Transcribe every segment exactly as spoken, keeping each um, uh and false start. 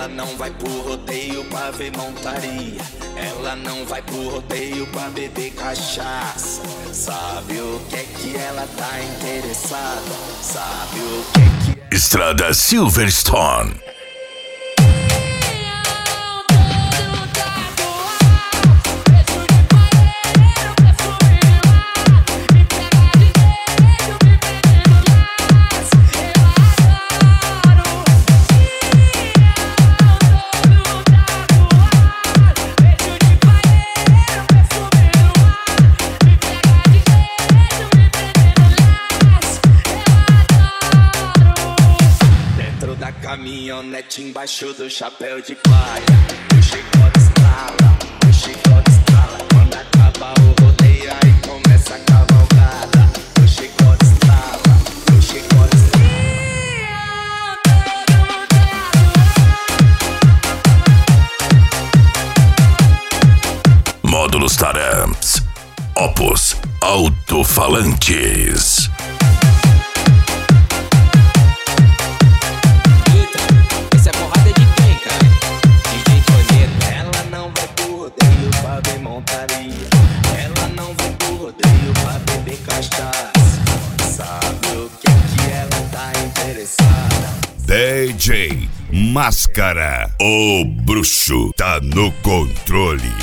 Ela não vai pro rodeio pra ver montaria. Ela não vai pro rodeio pra beber cachaça. Sabe o que é que ela tá interessada? Sabe o que é que... Estrada Silverstone. Caminhonete embaixo do chapéu de palha. O chicote estrala, o chicote estrala. Quando acaba o rodeio aí começa a cavalgada. O chicote estrala, o chicote estrala. Módulos Taramps. Opus Alto-Falantes. Ela não vai pro rodeio pra beber cachaça. Sabe o que é que ela tá interessada? D J Máscara, o bruxo, tá no controle.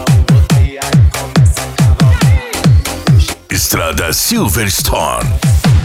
Estrada Silverstone.